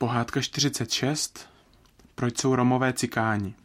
Pohádka 46. Proč jsou Romové cikáni?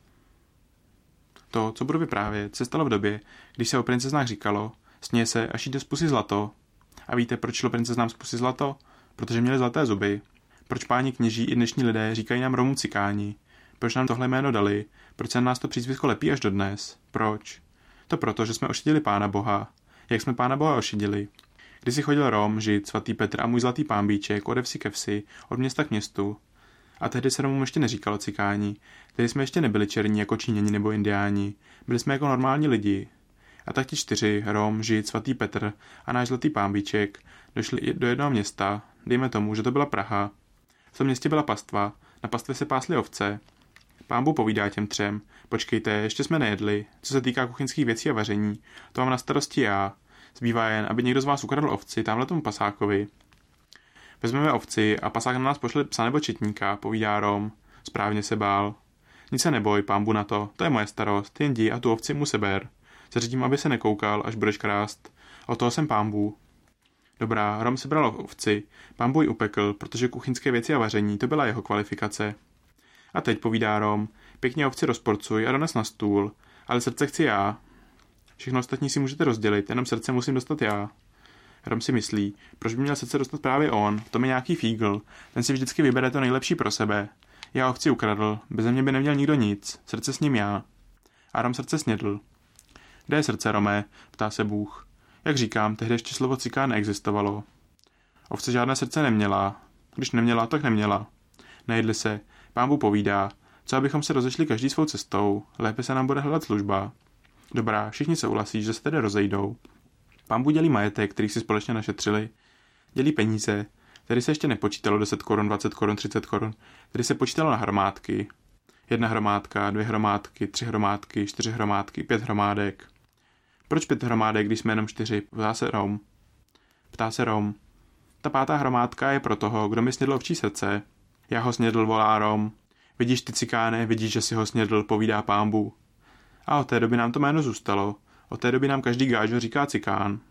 To, co budu vyprávět, se stalo v době, když se o princeznách říkalo, směje se, až jde z pusy zlato. A víte, proč šlo princeznám z pusy zlato? Protože měli zlaté zuby. Proč páni kněží i dnešní lidé říkají nám Romů cikáni? Proč nám tohle jméno dali? Proč se na nás to přízvisko lepí až dodnes? Proč? To proto, že jsme ošidili Pána Boha. Jak jsme Pána Boha ošidili? Když si chodil Rom, Žid, svatý Petr a můj zlatý pánbíček ode vsi ke vsi, od města k městu. A tehdy se Romům ještě neříkalo cikáni. Tehdy jsme ještě nebyli černí jako Číňani nebo Indiáni. Byli jsme jako normální lidi. A tak ti 4, Rom, Žid, svatý Petr a náš zlatý pánbíček, došli do jednoho města, dejme tomu, že to byla Praha. V tom městě byla pastva, na pastvě se pásly ovce. Pán Bůh povídá těm 3, počkejte, ještě jsme nejedli, co se týká kuchyňských věcí a vaření, to mám na starosti já. Zbývá jen, aby někdo z vás ukradl ovci tamhle tomu pasákovi. Vezmeme ovci a pasák na nás pošle psa nebo četníka, povídá Rom. Správně se bál. Nic se neboj, Pán Bůh na to je moje starost, jen jdi a tu ovci mu seber. Zařídím, aby se nekoukal, až budeš krást. Od toho jsem Pán Bůh. Dobrá, Rom sebral ovci, Pán Bůh ji upekl, protože kuchyňské věci a vaření, to byla jeho kvalifikace. A teď povídá Rom, pěkně ovci rozporcuj a dones na stůl, ale srdce chci já. Všechno ostatní si můžete rozdělit, jenom srdce musím dostat já. Rom si myslí, proč by měl srdce dostat právě on, v tom je nějaký fígl, ten si vždycky vybere to nejlepší pro sebe. Já ho chci ukradl, beze mě by neměl nikdo nic, srdce s ním já. A Rom srdce snědl. Kde je srdce, Rome? Ptá se Bůh. Jak říkám, tehdy ještě slovo cikán neexistovalo. Ovce žádné srdce neměla. Když neměla, tak neměla. Nejedli se. Pán Bůh povídá, co abychom se rozešli každý svou cestou, lépe se nám bude hledat služba. Dobrá, všichni souhlasí, že se tedy rozejdou. Pán Bůh dělí majetek, který si společně našetřili. Dělí peníze, který se ještě nepočítalo 10 korun, 20 korun, 30 korun, který se počítalo na hromádky. 1 hromádka, 2 hromádky, 3 hromádky, 4 hromádky, 5 hromádek. Proč 5 hromádek, když jsme jenom 4? Ptá se Rom. Ta 5. hromádka je pro toho, kdo mi snědl ovčí srdce. Já ho snědl, volá Rom. Vidíš ty cikáne, vidíš, že si ho snědl, povídá Pán Bůh. A od té doby nám to jméno zůstalo. Od té doby nám každý gážo říká cikán.